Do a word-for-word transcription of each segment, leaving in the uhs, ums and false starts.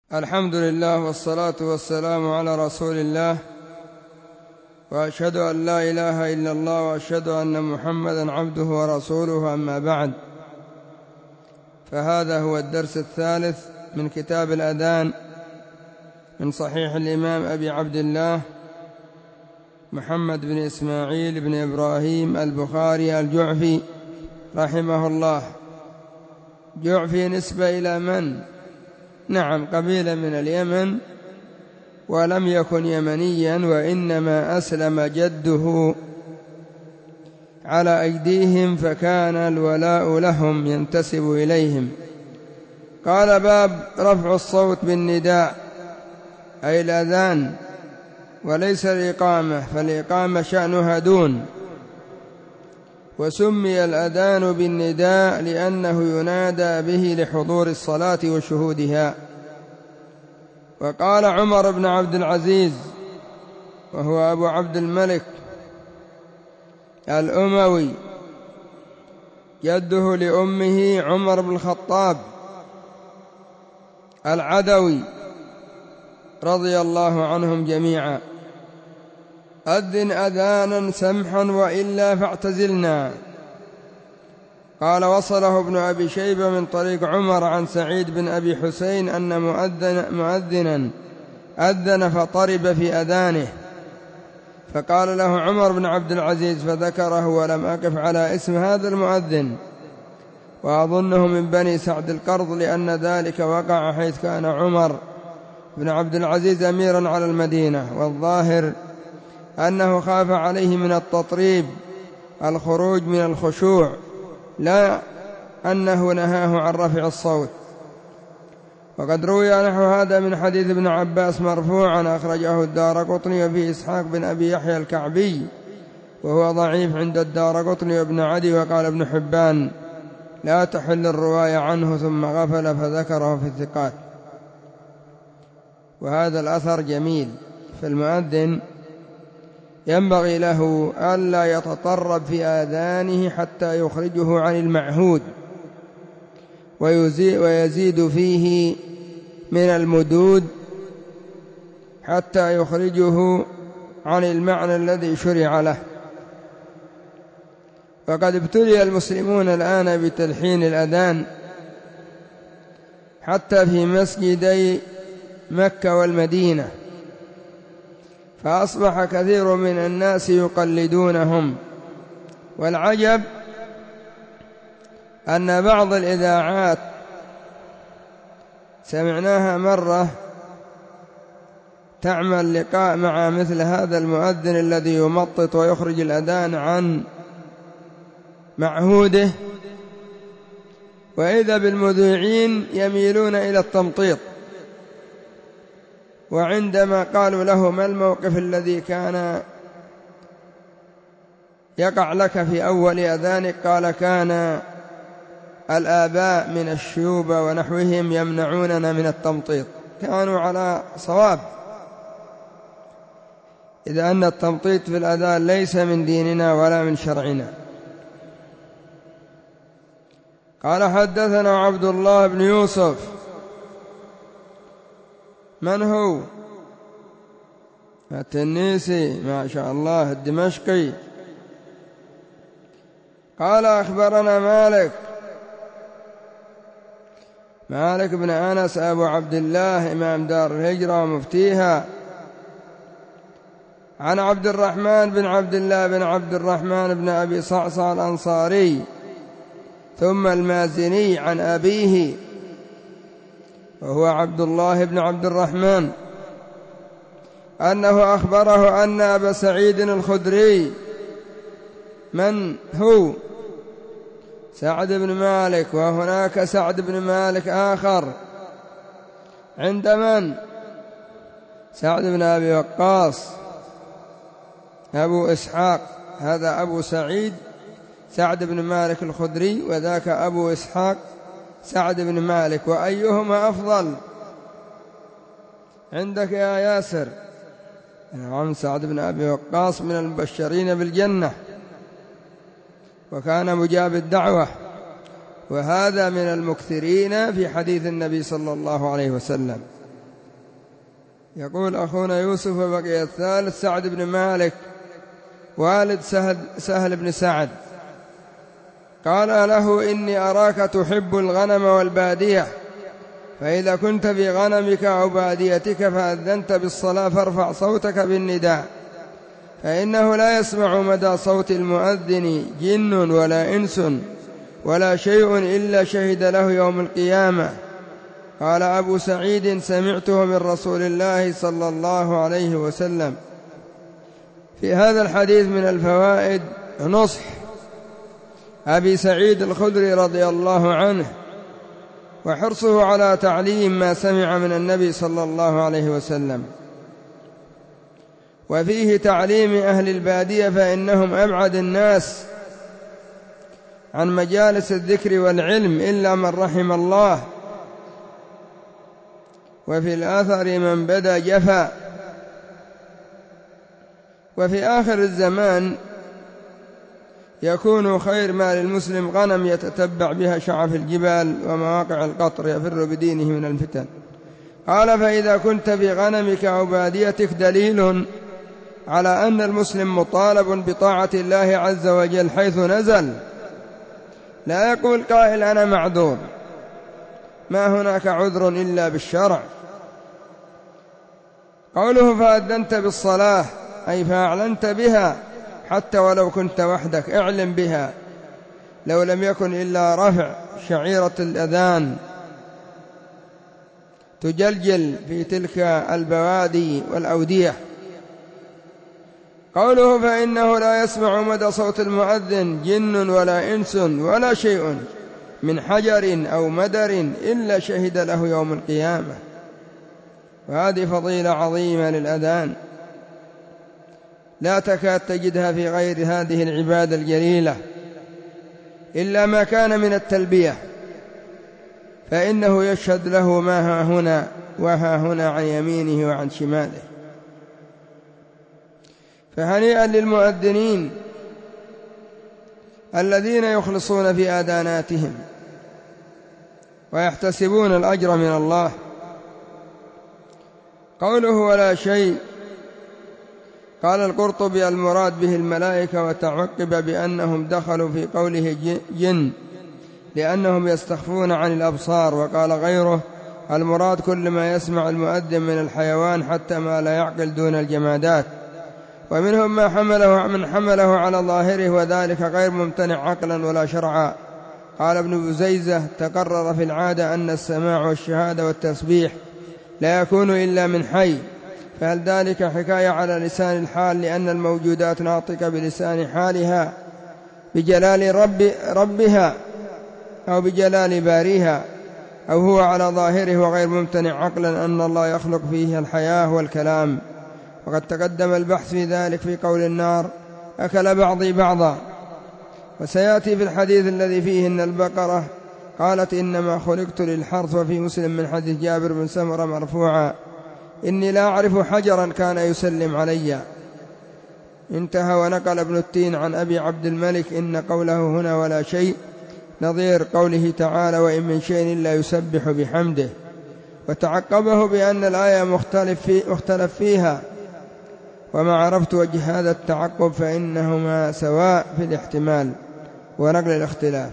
الحمد لله والصلاة والسلام على رسول الله، وأشهد أن لا إله إلا الله وأشهد أن محمدا عبده ورسوله. أما بعد، فهذا هو الدرس الثالث من كتاب الأذان من صحيح الإمام أبي عبد الله محمد بن إسماعيل بن إبراهيم البخاري الجعفي رحمه الله. جعفي نسبة إلى من؟ نعم، قبيلة من اليمن، ولم يكن يمنيا، وإنما أسلم جده على أيديهم، فكان الولاء لهم ينتسب إليهم. قال: باب رفع الصوت بالنداء، أي الأذان، وليس الإقامة، فالإقامة شأنها دون. وسمي الأذان بالنداء لأنه ينادى به لحضور الصلاة وشهودها. وقال عمر بن عبد العزيز، وهو أبو عبد الملك الأموي، جده لأمه عمر بن الخطاب العدوي رضي الله عنهم جميعا: أذن أذانا سمحا وإلا فاعتزلنا. قال: وصله ابن أبي شيبة من طريق عمر عن سعيد بن أبي حسين أن مؤذن مؤذنا أذن فطرب في أذانه، فقال له عمر بن عبد العزيز فذكره، ولم أقف على اسم هذا المؤذن، وأظنه من بني سعد القرض، لأن ذلك وقع حيث كان عمر بن عبد العزيز أميرا على المدينة، والظاهر أنه خاف عليه من التطريب الخروج من الخشوع، لا أنه نهاه عن رفع الصوت. وقد روي نحو هذا من حديث ابن عباس مرفوعا، أخرجه الدارقطني، وفيه إسحاق بن أبي يحيى الكعبي، وهو ضعيف عند الدارقطني وابن عدي. وقال ابن حبان: لا تحل الرواية عنه، ثم غفل فذكره في الثقات. وهذا الأثر جميل. فالمؤذن ينبغي له ألا يتطرب في آذانه حتى يخرجه عن المعهود، ويزيد فيه من المدود حتى يخرجه عن المعنى الذي شرع له. وقد ابتلي المسلمون الآن بتلحين الأذان حتى في مسجدي مكة والمدينة، فأصبح كثير من الناس يقلدونهم. والعجب أن بعض الإذاعات سمعناها مرة تعمل لقاء مع مثل هذا المؤذن الذي يمطط ويخرج الأذان عن معهوده، وإذا بالمذيعين يميلون إلى التمطيط. وعندما قالوا له: ما الموقف الذي كان يقع لك في أول أذانك؟ قال: كان الآباء من الشيوبة ونحوهم يمنعوننا من التمطيط. كانوا على صواب، إذا أن التمطيط في الأذان ليس من ديننا ولا من شرعنا. قال: حدثنا عبد الله بن يوسف. من هو؟ التنيسي، ما شاء الله، الدمشقي. قال: أخبرنا مالك مالك بن أنس أبو عبد الله إمام دار الهجرة ومفتيها، عن عبد الرحمن بن عبد الله بن عبد الرحمن بن أبي صعصع الأنصاري ثم المازني عن أبيه، وهو عبد الله بن عبد الرحمن، أنه أخبره أن أبا سعيد الخدري. من هو؟ سعد بن مالك. وهناك سعد بن مالك آخر عند من؟ سعد بن أبي وقاص أبو إسحاق. هذا أبو سعيد سعد بن مالك الخدري، وذاك أبو إسحاق سعد بن مالك. وأيهما أفضل عندك يا ياسر؟ نعم، سعد بن أبي وقاص من المبشرين بالجنة، وكان مجاب الدعوة، وهذا من المكثرين في حديث النبي صلى الله عليه وسلم. يقول أخونا يوسف وبقي الثالث سعد بن مالك والد سهل, سهل بن سعد قال له إني أراك تحب الغنم والبادية، فإذا كنت في غنمك أو باديتك فأذنت بالصلاة فارفع صوتك بالنداء، فإنه لا يسمع مدى صوت المؤذن جن ولا إنس ولا شيء إلا شهد له يوم القيامة. قال أبو سعيد سمعته من رسول الله صلى الله عليه وسلم. في هذا الحديث من الفوائد نصح أبي سعيد الخدري رضي الله عنه وحرصه على تعليم ما سمع من النبي صلى الله عليه وسلم، وفيه تعليم أهل البادية فإنهم أبعد الناس عن مجالس الذكر والعلم إلا من رحم الله، وفي الآثر من بدا جفا. وفي آخر الزمان يكون خير ما للمسلم غنم يتتبع بها شعف الجبال ومواقع القطر يفر بدينه من الفتن. قال فإذا كنت في غنمك أو باديتك دليل على أن المسلم مطالب بطاعة الله عز وجل حيث نزل، لا يقول قائل أنا معذور، ما هناك عذر إلا بالشرع. قوله فأذنت بالصلاة أي فأعلنت بها، حتى ولو كنت وحدك اعلم بها، لو لم يكن إلا رفع شعيرة الأذان تجلجل في تلك البوادي والأودية. قوله فإنه لا يسمع مدى صوت المؤذن جن ولا إنس ولا شيء من حجر أو مدر إلا شهد له يوم القيامة. وهذه فضيلة عظيمة للأذان لا تكاد تجدها في غير هذه العبادة الجليلة إلا ما كان من التلبية، فإنه يشهد له ما ها هنا وها هنا عن يمينه وعن شماله. فهنيئا للمؤذنين الذين يخلصون في آذاناتهم ويحتسبون الأجر من الله. قوله ولا شيء، قال القرطبي المراد به الملائكة، وتعقب بأنهم دخلوا في قوله جن لأنهم يستخفون عن الأبصار. وقال غيره المراد كل ما يسمع المؤذن من الحيوان حتى ما لا يعقل دون الجمادات. ومنهم ما حمله من حمله على ظاهره وذلك غير ممتنع عقلا ولا شرعا. قال ابن بزيزة تقرر في العادة أن السماع والشهادة والتسبيح لا يكون إلا من حي، فهل ذلك حكاية على لسان الحال لأن الموجودات ناطقة بلسان حالها بجلال رب ربها أو بجلال باريها، أو هو على ظاهره وغير ممتنع عقلا أن الله يخلق فيه الحياة والكلام. وقد تقدم البحث في ذلك في قول النار أكل بعضي بعضا. وسيأتي في الحديث الذي فيه إن البقرة قالت إنما خلقت للحرث. وفي مسلم من حديث جابر بن سمرة مرفوعا إني لا أعرف حجرا كان يسلم علي. انتهى. ونقل ابن التين عن أبي عبد الملك إن قوله هنا ولا شيء نظير قوله تعالى وإن من شيء إلا يسبح بحمده. وتعقبه بأن الآية مختلف, في مختلف فيها، وما عرفت وجه هذا التعقب فإنهما سواء في الاحتمال ونقل الاختلاف.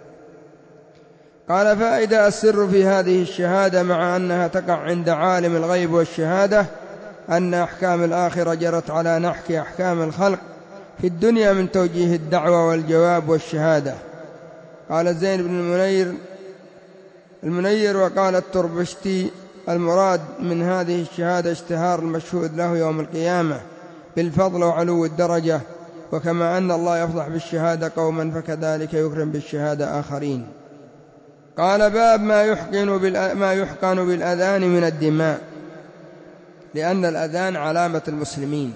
قال فائدة السر في هذه الشهادة مع أنها تقع عند عالم الغيب والشهادة أن أحكام الآخرة جرت على نحك أحكام الخلق في الدنيا من توجيه الدعوة والجواب والشهادة. قال زين بن المنير المنير وقال التربشتي المراد من هذه الشهادة اشتهار المشهود له يوم القيامة بالفضل وعلو الدرجة، وكما أن الله يفضح بالشهادة قوما فكذلك يكرم بالشهادة آخرين. قال باب ما يحقن, ما يحقن بالأذان من الدماء، لأن الأذان علامة المسلمين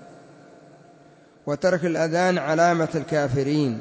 وترك الأذان علامة الكافرين.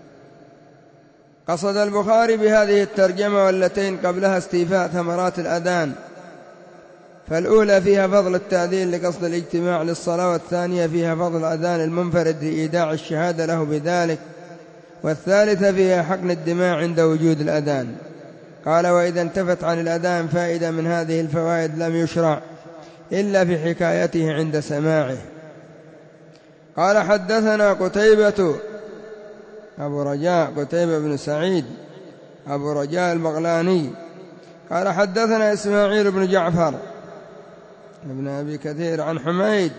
قصد البخاري بهذه الترجمة والتين قبلها استيفاء ثمرات الأذان، فالأولى فيها فضل التأذين لقصد الاجتماع للصلاة، والثانية فيها فضل الأذان المنفرد لإيداع الشهادة له بذلك، والثالثة فيها حقن الدماء عند وجود الأذان. قال وإذا انتفت عن الأذان فائدة من هذه الفوائد لم يشرع إلا في حكايته عند سماعه. قال حدثنا قتيبة أبو رجاء قتيبة بن سعيد أبو رجاء البغلاني قال حدثنا إسماعيل بن جعفر ابن أبي كثير عن حميد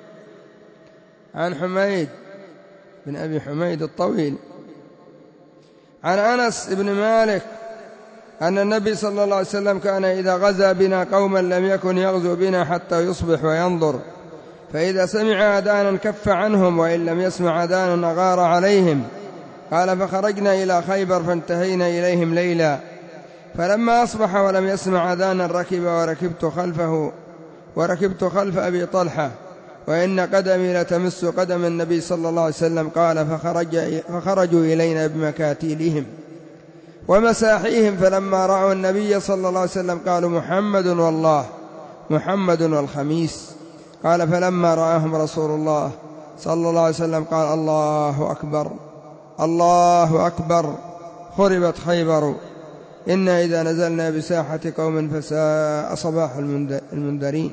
عن حميد بن أبي حميد الطويل عن أنس بن مالك أن النبي صلى الله عليه وسلم كان إذا غزا بنا قوما لم يكن يغزو بنا حتى يصبح وينظر، فإذا سمع أذانا كف عنهم، وإن لم يسمع أذانا أغار عليهم. قال فخرجنا إلى خيبر فانتهينا إليهم ليلا، فلما أصبح ولم يسمع أذانا ركب وركبت خلفه وركبت خلف أبي طلحة، وإن قدمي لتمس قدم النبي صلى الله عليه وسلم. قال فخرج فخرجوا إلينا بمكاتيلهم ومساحيهم، فلما رأوا النبي صلى الله عليه وسلم قالوا محمد والله محمد والخميس. قال فلما رآهم رسول الله صلى الله عليه وسلم قال الله أكبر الله أكبر خربت خيبر، إنا إذا نزلنا بساحة قوم فساء صباح المنذرين.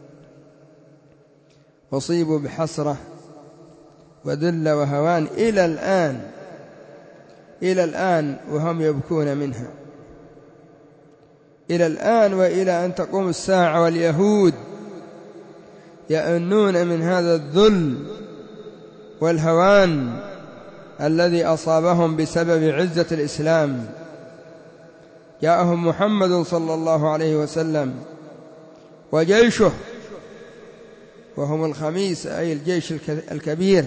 أصيبوا بحسرة وذل وهوان إلى الآن إلى الآن وهم يبكون منها، إلى الآن وإلى أن تقوم الساعة واليهود يأنون من هذا الذل والهوان الذي أصابهم بسبب عزة الإسلام. جاءهم محمد صلى الله عليه وسلم وجيشه، وهم الخميس أي الجيش الكبير،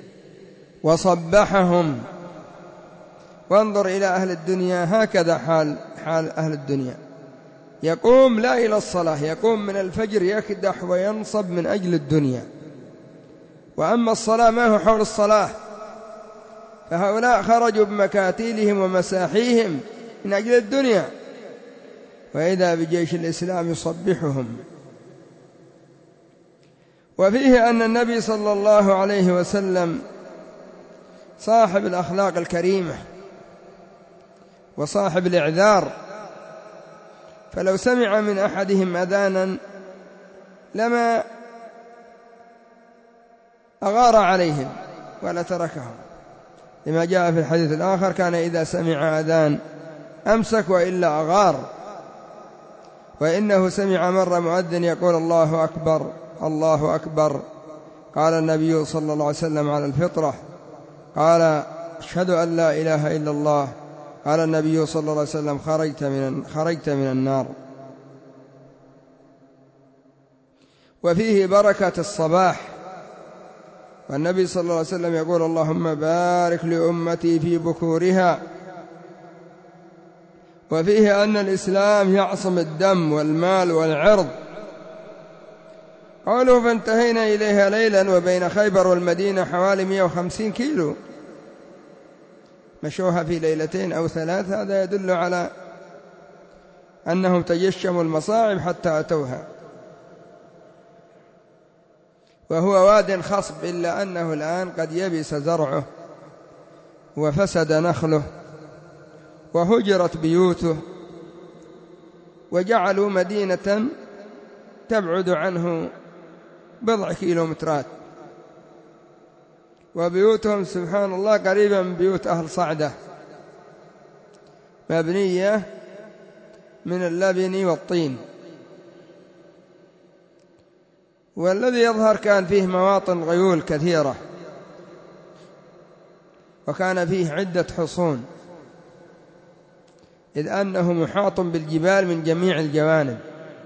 وصبحهم. وانظر إلى أهل الدنيا، هكذا حال حال أهل الدنيا، يقوم لا إلى الصلاة، يقوم من الفجر يكدح وينصب من أجل الدنيا، وأما الصلاة ما هو حول الصلاة. فهؤلاء خرجوا بمكاتيلهم ومساحيهم من أجل الدنيا، وإذا بجيش الإسلام يصبحهم. وفيه أن النبي صلى الله عليه وسلم صاحب الأخلاق الكريمة وصاحب الإعذار، فلو سمع من أحدهم أذانا لما أغار عليهم ولا تركهم، لما جاء في الحديث الآخر كان إذا سمع أذان أمسك وإلا أغار. وإنه سمع مرة مؤذن يقول الله أكبر الله أكبر، قال النبي صلى الله عليه وسلم على الفطرة، قال أشهد أن لا إله إلا الله، قال النبي صلى الله عليه وسلم خرجت من, خرجت من النار. وفيه بركة الصباح، والنبي صلى الله عليه وسلم يقول اللهم بارك لأمتي في بكورها. وفيه أن الإسلام يعصم الدم والمال والعرض. قالوا فانتهينا إليها ليلا، وبين خيبر والمدينة حوالي مئة وخمسين كيلو، مشوها في ليلتين أو ثلاث. هذا يدل على أنهم تجشموا المصاعب حتى أتوها. وهو واد خصب، إلا أنه الآن قد يبس زرعه وفسد نخله وهجرت بيوته، وجعلوا مدينة تبعد عنه بضع كيلومترات، وبيوتهم سبحان الله قريبا من بيوت أهل صعدة، مبنية من اللبن والطين. والذي يظهر كان فيه مواطن غيول كثيرة، وكان فيه عدة حصون، إذ أنه محاط بالجبال من جميع الجوانب.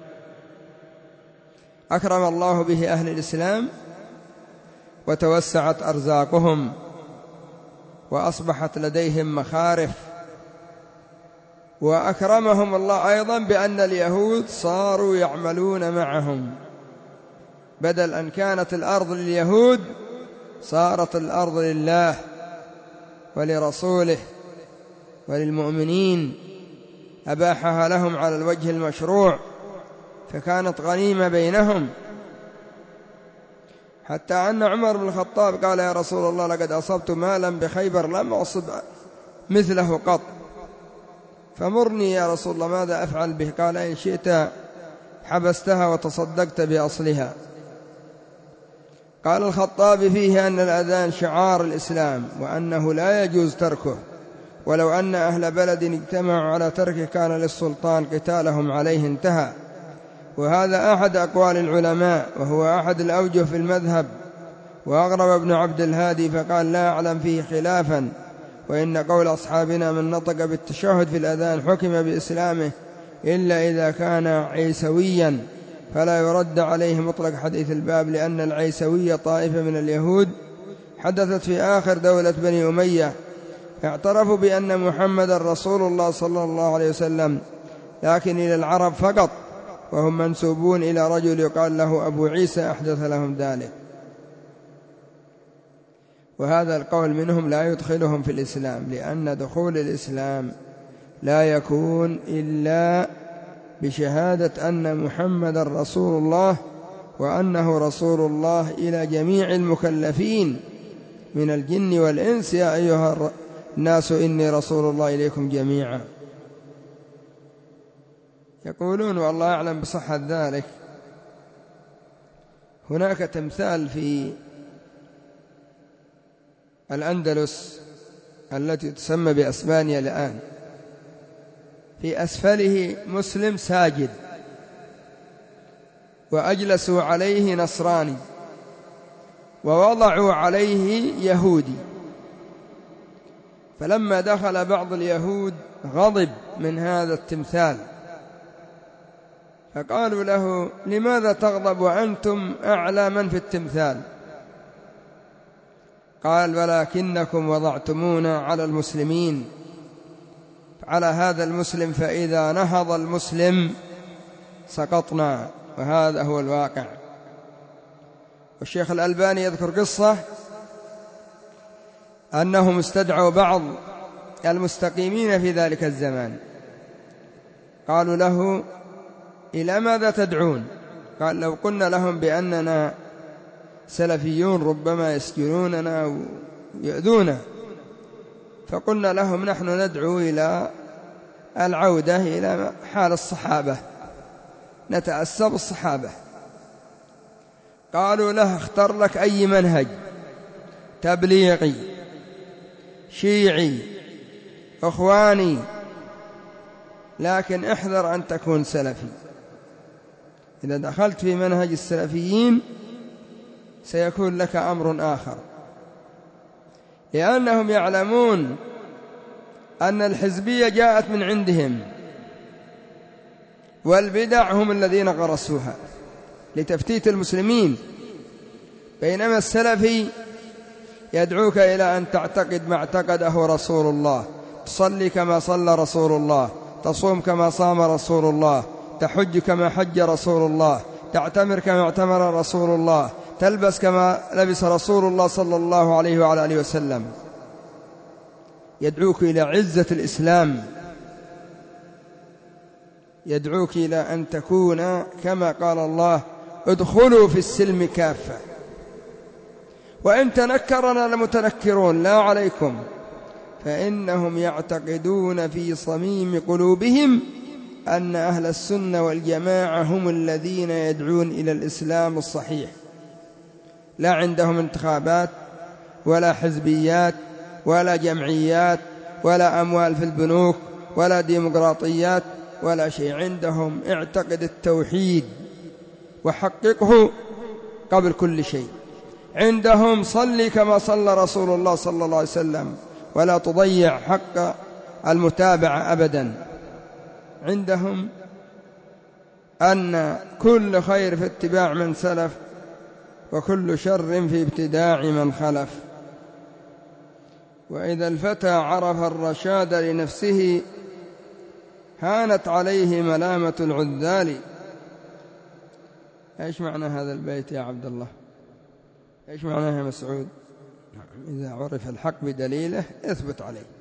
أكرم الله به أهل الإسلام وتوسعت أرزاقهم، وأصبحت لديهم مخارف. وأكرمهم الله أيضا بأن اليهود صاروا يعملون معهم، بدل أن كانت الأرض لليهود صارت الأرض لله ولرسوله وللمؤمنين، أباحها لهم على الوجه المشروع، فكانت غنيمة بينهم. حتى أن عمر بن الخطاب قال يا رسول الله لقد أصبت مالا بخيبر لم أصب مثله قط، فمرني يا رسول الله ماذا أفعل به؟ قال إن شئت حبستها وتصدقت بأصلها. قال الخطابي فيه أن الأذان شعار الإسلام وأنه لا يجوز تركه، ولو أن أهل بلد اجتمعوا على تركه كان للسلطان قتالهم عليه انتهى. وهذا أحد أقوال العلماء، وهو أحد الأوجه في المذهب. وأغرب ابن عبد الهادي فقال لا أعلم فيه خلافا، وإن قول أصحابنا من نطق بالتشهد في الأذان حكم بإسلامه إلا إذا كان عيسويا، فلا يرد عليه مطلق حديث الباب، لأن العيسوية طائفة من اليهود حدثت في آخر دولة بني أمية، اعترفوا بأن محمد رسول الله صلى الله عليه وسلم، لكن إلى العرب فقط، وهم منسوبون إلى رجل يقال له أبو عيسى أحدث لهم ذلك. وهذا القول منهم لا يدخلهم في الإسلام، لأن دخول الإسلام لا يكون إلا بشهادة أن محمد رسول الله، وأنه رسول الله إلى جميع المكلفين من الجن والإنس، يا أيها الناس إني رسول الله إليكم جميعا. يقولون والله أعلم بصحة ذلك، هناك تمثال في الأندلس التي تسمى بأسبانيا الآن، في أسفله مسلم ساجد، وأجلسوا عليه نصراني، ووضعوا عليه يهودي. فلما دخل بعض اليهود غضب من هذا التمثال، فقالوا له لماذا تغضب وأنتم أعلى من في التمثال؟ قال ولكنكم وضعتمونا على المسلمين، على هذا المسلم، فإذا نهض المسلم سقطنا، وهذا هو الواقع. والشيخ الألباني يذكر قصة أنهم استدعوا بعض المستقيمين في ذلك الزمان، قالوا له إلى ماذا تدعون؟ قال لو قلنا لهم بأننا سلفيون ربما يسجنوننا ويؤذونا، فقلنا لهم نحن ندعو إلى العودة إلى حال الصحابة، نتأسى بالصحابة. قالوا له اختر لك أي منهج، تبليغي، شيعي، إخواني، لكن احذر أن تكون سلفي. إذا دخلت في منهج السلفيين سيكون لك أمر آخر، لأنهم يعلمون أن الحزبية جاءت من عندهم، والبدع هم الذين غرسوها لتفتيت المسلمين، بينما السلفي يدعوك إلى أن تعتقد ما اعتقده رسول الله، تصلي كما صلى رسول الله، تصوم كما صام رسول الله، تحج كما حج رسول الله، تعتمر كما اعتمر رسول الله، تلبس كما لبس رسول الله صلى الله عليه وعلى آله وسلم. يدعوك إلى عزة الإسلام، يدعوك إلى أن تكون كما قال الله ادخلوا في السلم كافة، وإن تنكرنا لمتنكرون لا عليكم، فإنهم يعتقدون في صميم قلوبهم أن أهل السنة والجماعة هم الذين يدعون إلى الإسلام الصحيح، لا عندهم انتخابات ولا حزبيات ولا جمعيات ولا أموال في البنوك ولا ديمقراطيات ولا شيء. عندهم اعتقد التوحيد وحققه قبل كل شيء. عندهم صلي كما صلى رسول الله صلى الله عليه وسلم، ولا تضيع حق المتابعة أبدا. عندهم أن كل خير في اتباع من سلف، وكل شر في ابتداع من خلف. وإذا الفتى عرف الرشاد لنفسه هانت عليه ملامة العذال. إيش معنى هذا البيت يا عبد الله؟ إيش معناه يا مسعود؟ إذا عرف الحق بدليله اثبت عليه.